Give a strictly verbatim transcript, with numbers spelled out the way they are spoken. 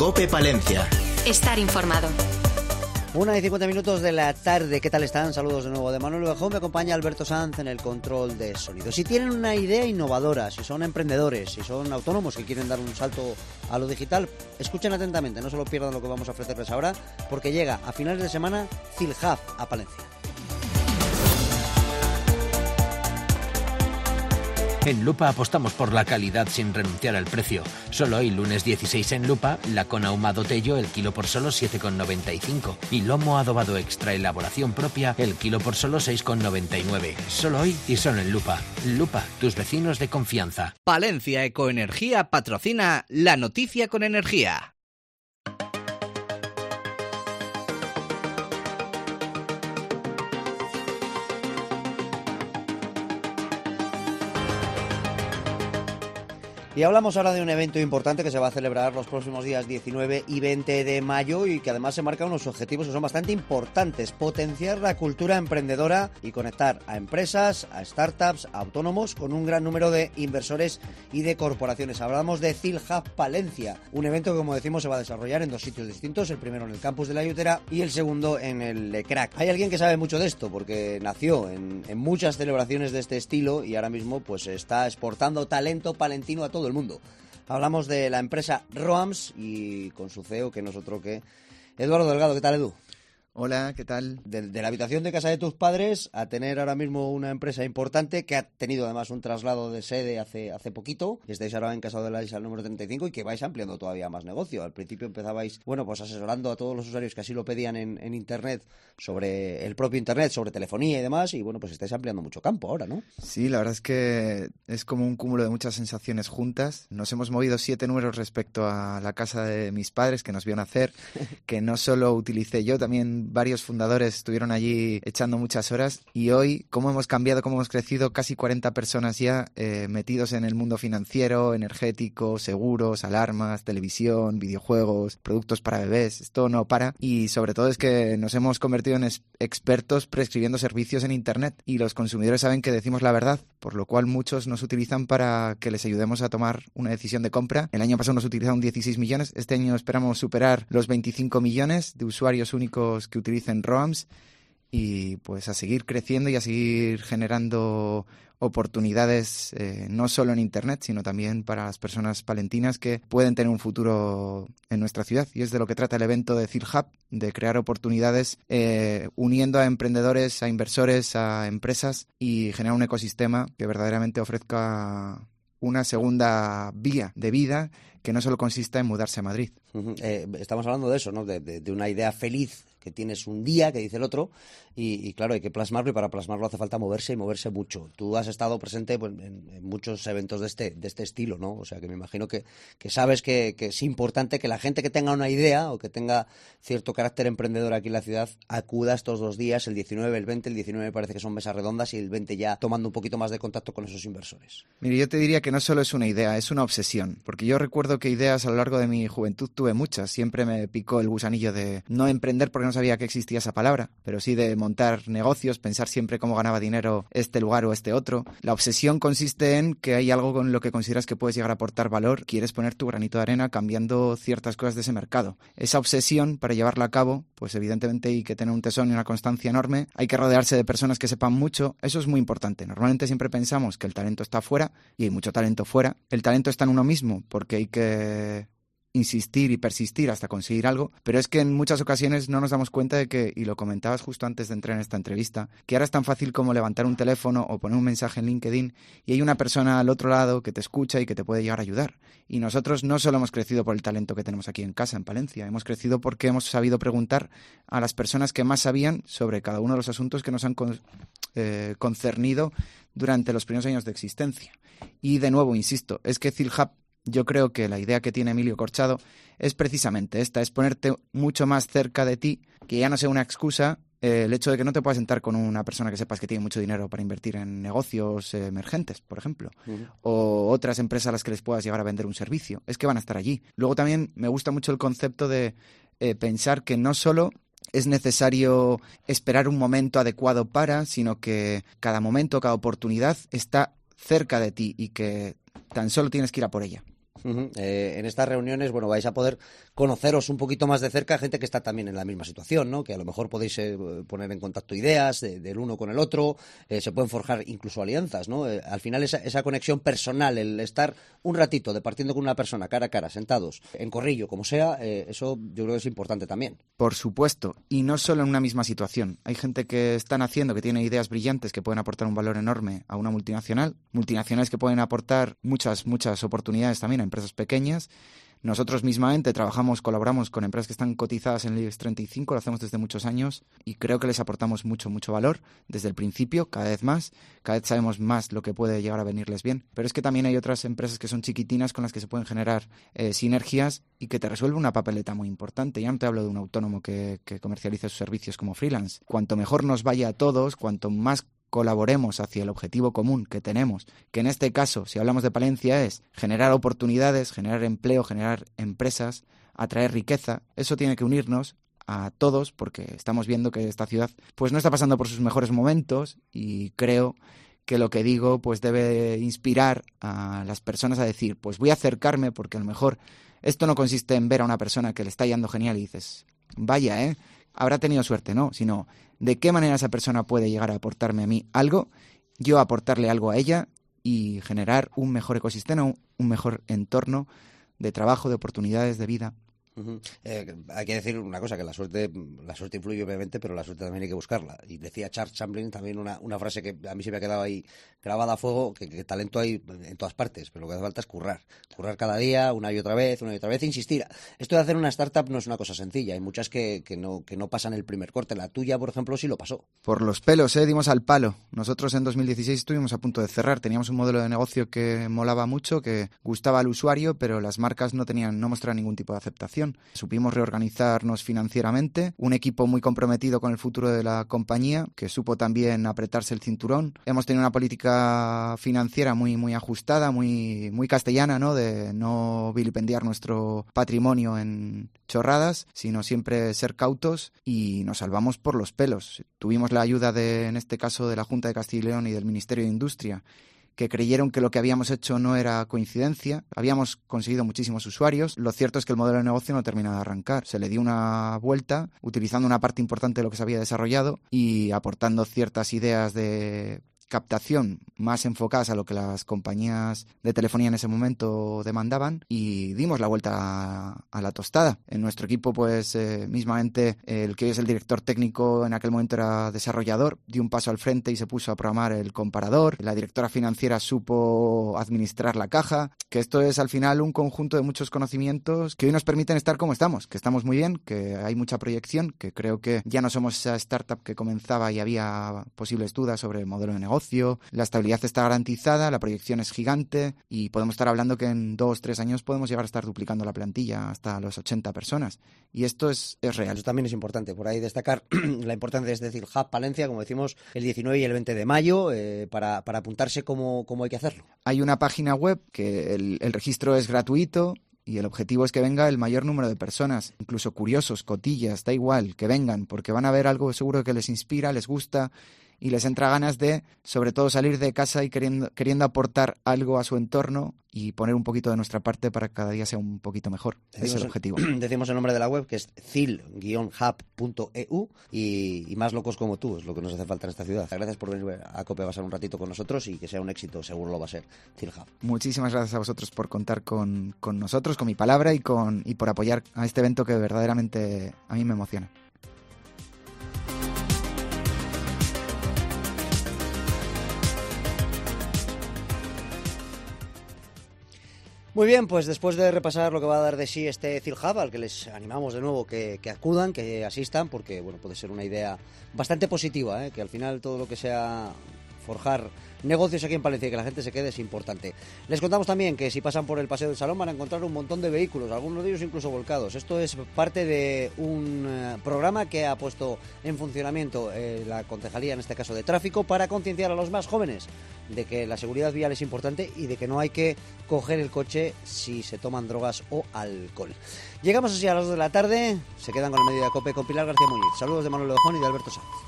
COPE Palencia. Estar informado. Una y cincuenta minutos de la tarde. ¿Qué tal están? Saludos de nuevo de Manuel Bejón. Me acompaña Alberto Sanz en el control de sonido. Si tienen una idea innovadora, si son emprendedores, si son autónomos que quieren dar un salto a lo digital, escuchen atentamente, no se lo pierdan lo que vamos a ofrecerles ahora, porque llega a finales de semana CILHub a Palencia. En Lupa apostamos por la calidad sin renunciar al precio. Solo hoy, lunes dieciséis en Lupa, lacón ahumado Tello el kilo por solo siete con noventa y cinco y lomo adobado extra elaboración propia el kilo por solo seis con noventa y nueve. Solo hoy y solo en Lupa. Lupa, tus vecinos de confianza. Palencia Ecoenergía patrocina La Noticia con Energía. Y hablamos ahora de un evento importante que se va a celebrar los próximos días diecinueve y veinte de mayo y que además se marcan unos objetivos que son bastante importantes: potenciar la cultura emprendedora y conectar a empresas, a startups, a autónomos con un gran número de inversores y de corporaciones. Hablamos de CILHub Palencia, un evento que, como decimos, se va a desarrollar en dos sitios distintos, el primero en el campus de La Yutera y el segundo en el Lecrac. Hay alguien que sabe mucho de esto porque nació en, en muchas celebraciones de este estilo y ahora mismo pues está exportando talento palentino a todo el mundo. Hablamos de la empresa Roams y con su C E O, que no es otro que Eduardo Delgado. ¿Qué tal, Edu? Hola, ¿qué tal? De, de la habitación de casa de tus padres a tener ahora mismo una empresa importante que ha tenido además un traslado de sede hace, hace poquito. Estáis ahora en Casado de la Isla número treinta y cinco y que vais ampliando todavía más negocio. Al principio empezabais, bueno, pues asesorando a todos los usuarios que así lo pedían en, en Internet, sobre el propio Internet, sobre telefonía y demás, y bueno, pues estáis ampliando mucho campo ahora, ¿no? Sí, la verdad es que es como un cúmulo de muchas sensaciones juntas. Nos hemos movido siete números respecto a la casa de mis padres, que nos vio nacer, que no solo utilicé yo, también varios fundadores estuvieron allí echando muchas horas, y hoy, cómo hemos cambiado, cómo hemos crecido, casi cuarenta personas ya eh, metidos en el mundo financiero, energético, seguros, alarmas, televisión, videojuegos, productos para bebés. Esto no para, y sobre todo es que nos hemos convertido en es- expertos prescribiendo servicios en Internet, y los consumidores saben que decimos la verdad, por lo cual muchos nos utilizan para que les ayudemos a tomar una decisión de compra. El año pasado nos utilizaron dieciséis millones, este año esperamos superar los veinticinco millones de usuarios únicos que utilicen Roams, y pues a seguir creciendo y a seguir generando oportunidades eh, no solo en Internet, sino también para las personas palentinas que pueden tener un futuro en nuestra ciudad. Y es de lo que trata el evento de CILHub, de crear oportunidades eh, uniendo a emprendedores, a inversores, a empresas, y generar un ecosistema que verdaderamente ofrezca una segunda vía de vida que no solo consista en mudarse a Madrid. Uh-huh. Eh, estamos hablando de eso, ¿no? De, de, de una idea feliz que tienes un día, que dice el otro, y, y claro, hay que plasmarlo, y para plasmarlo hace falta moverse y moverse mucho. Tú has estado presente pues, en, en muchos eventos de este de este estilo, ¿no? O sea, que me imagino que, que sabes que, que es importante que la gente que tenga una idea o que tenga cierto carácter emprendedor aquí en la ciudad acuda estos dos días, el diecinueve, el veinte. El diecinueve parece que son mesas redondas y el veinte ya tomando un poquito más de contacto con esos inversores. Mire, yo te diría que no solo es una idea, es una obsesión, porque yo recuerdo que ideas a lo largo de mi juventud tuve muchas. Siempre me picó el gusanillo de no emprender porque no sabía que existía esa palabra, pero sí de montar negocios, pensar siempre cómo ganaba dinero este lugar o este otro. La obsesión consiste en que hay algo con lo que consideras que puedes llegar a aportar valor, quieres poner tu granito de arena cambiando ciertas cosas de ese mercado. Esa obsesión, para llevarla a cabo, pues evidentemente hay que tener un tesón y una constancia enorme, hay que rodearse de personas que sepan mucho. Eso es muy importante. Normalmente siempre pensamos que el talento está fuera, y hay mucho talento fuera. El talento está en uno mismo, porque hay que insistir y persistir hasta conseguir algo, pero es que en muchas ocasiones no nos damos cuenta de que, y lo comentabas justo antes de entrar en esta entrevista, que ahora es tan fácil como levantar un teléfono o poner un mensaje en LinkedIn y hay una persona al otro lado que te escucha y que te puede llegar a ayudar. Y nosotros no solo hemos crecido por el talento que tenemos aquí en casa, en Palencia, hemos crecido porque hemos sabido preguntar a las personas que más sabían sobre cada uno de los asuntos que nos han con, eh, concernido durante los primeros años de existencia. Y de nuevo, insisto, es que CILHub, yo creo que la idea que tiene Emilio Corchado es precisamente esta, es ponerte mucho más cerca de ti, que ya no sea una excusa eh, el hecho de que no te puedas sentar con una persona que sepas que tiene mucho dinero para invertir en negocios eh, emergentes, por ejemplo, uh-huh. o otras empresas a las que les puedas llegar a vender un servicio. Es que van a estar allí. Luego también me gusta mucho el concepto de eh, pensar que no solo es necesario esperar un momento adecuado para, sino que cada momento, cada oportunidad está cerca de ti y que tan solo tienes que ir a por ella. Uh-huh. Eh, en estas reuniones, bueno, vais a poder conoceros un poquito más de cerca, gente que está también en la misma situación, ¿no? Que a lo mejor podéis eh, poner en contacto ideas de, del uno con el otro, eh, se pueden forjar incluso alianzas, ¿no? Eh, al final esa, esa conexión personal, el estar un ratito departiendo con una persona cara a cara, sentados, en corrillo, como sea, eh, eso yo creo que es importante también. Por supuesto, y no solo en una misma situación. Hay gente que están haciendo, que tiene ideas brillantes que pueden aportar un valor enorme a una multinacional, multinacionales que pueden aportar muchas, muchas oportunidades también a empresas pequeñas. Nosotros mismamente trabajamos, colaboramos con empresas que están cotizadas en el IBEX treinta y cinco, lo hacemos desde muchos años y creo que les aportamos mucho, mucho valor desde el principio, cada vez más, cada vez sabemos más lo que puede llegar a venirles bien. Pero es que también hay otras empresas que son chiquitinas con las que se pueden generar eh, sinergias y que te resuelve una papeleta muy importante. Ya no te hablo de un autónomo que, que comercialice sus servicios como freelance. Cuanto mejor nos vaya a todos, cuanto más colaboremos hacia el objetivo común que tenemos, que en este caso, si hablamos de Palencia, es generar oportunidades, generar empleo, generar empresas, atraer riqueza. Eso tiene que unirnos a todos porque estamos viendo que esta ciudad pues no está pasando por sus mejores momentos y creo que lo que digo pues debe inspirar a las personas a decir, pues voy a acercarme porque a lo mejor esto no consiste en ver a una persona que le está yendo genial y dices, vaya, ¿eh? Habrá tenido suerte, no, sino de qué manera esa persona puede llegar a aportarme a mí algo, yo aportarle algo a ella y generar un mejor ecosistema, un mejor entorno de trabajo, de oportunidades, de vida. Uh-huh. Eh, hay que decir una cosa, que la suerte la suerte influye obviamente, pero la suerte también hay que buscarla. Y decía Charles Chaplin también una, una frase que a mí se me ha quedado ahí grabada a fuego, que, que talento hay en todas partes, pero lo que hace falta es currar. Currar cada día, una y otra vez, una y otra vez, e insistir. Esto de hacer una startup no es una cosa sencilla, hay muchas que, que, no, que no pasan el primer corte. La tuya, por ejemplo, sí lo pasó. Por los pelos, ¿eh? Dimos al palo. Nosotros en dos mil dieciséis estuvimos a punto de cerrar. Teníamos un modelo de negocio que molaba mucho, que gustaba al usuario, pero las marcas no tenían, no mostraban ningún tipo de aceptación. Supimos reorganizarnos financieramente, un equipo muy comprometido con el futuro de la compañía, que supo también apretarse el cinturón. Hemos tenido una política financiera muy, muy ajustada, muy, muy castellana, ¿no? De no vilipendiar nuestro patrimonio en chorradas, sino siempre ser cautos y nos salvamos por los pelos. Tuvimos la ayuda de, en este caso, de la Junta de Castilla y León y del Ministerio de Industria, que creyeron que lo que habíamos hecho no era coincidencia. Habíamos conseguido muchísimos usuarios. Lo cierto es que el modelo de negocio no termina de arrancar. Se le dio una vuelta, utilizando una parte importante de lo que se había desarrollado y aportando ciertas ideas de captación más enfocadas a lo que las compañías de telefonía en ese momento demandaban y dimos la vuelta a, a la tostada. En nuestro equipo, pues, eh, mismamente, el que hoy es el director técnico en aquel momento era desarrollador, dio un paso al frente y se puso a programar el comparador. La directora financiera supo administrar la caja, que esto es al final un conjunto de muchos conocimientos que hoy nos permiten estar como estamos, que estamos muy bien, que hay mucha proyección, que creo que ya no somos esa startup que comenzaba y había posibles dudas sobre el modelo de negocio. La estabilidad está garantizada, la proyección es gigante y podemos estar hablando que en dos, tres años podemos llegar a estar duplicando la plantilla hasta los ochenta personas. Y esto es, es real. Eso también es importante. Por ahí destacar la importancia de este decir Hub Palencia, como decimos, el diecinueve y el veinte de mayo, eh, para, para apuntarse cómo, cómo hay que hacerlo. Hay una página web que el, el registro es gratuito. Y el objetivo es que venga el mayor número de personas, incluso curiosos, cotillas, da igual, que vengan, porque van a ver algo seguro que les inspira, les gusta y les entra ganas de, sobre todo, salir de casa y queriendo, queriendo aportar algo a su entorno y poner un poquito de nuestra parte para que cada día sea un poquito mejor. Ese es el objetivo. Decimos el nombre de la web, que es cil guion hub punto e u y, y más locos como tú, es lo que nos hace falta en esta ciudad. Gracias por venir a COPE a pasar un ratito con nosotros y que sea un éxito, seguro lo va a ser, Cil Hub. Muchísimas gracias a vosotros por contar con, con nosotros, con mi palabra y, con, y por apoyar a este evento que verdaderamente a mí me emociona. Muy bien, pues después de repasar lo que va a dar de sí este Cil Hub, al que les animamos de nuevo que, que acudan, que asistan, porque bueno, puede ser una idea bastante positiva, ¿eh? Que al final todo lo que sea forjar negocios aquí en Palencia y que la gente se quede es importante. Les contamos también que si pasan por el Paseo del Salón van a encontrar un montón de vehículos, algunos de ellos incluso volcados. Esto es parte de un uh, programa que ha puesto en funcionamiento eh, la Concejalía, en este caso de Tráfico, para concienciar a los más jóvenes de que la seguridad vial es importante y de que no hay que coger el coche si se toman drogas o alcohol. Llegamos así a las dos de la tarde, se quedan con el Mediodía COPE con Pilar García Muñiz. Saludos de Manuel Lejón y de Alberto Sanz.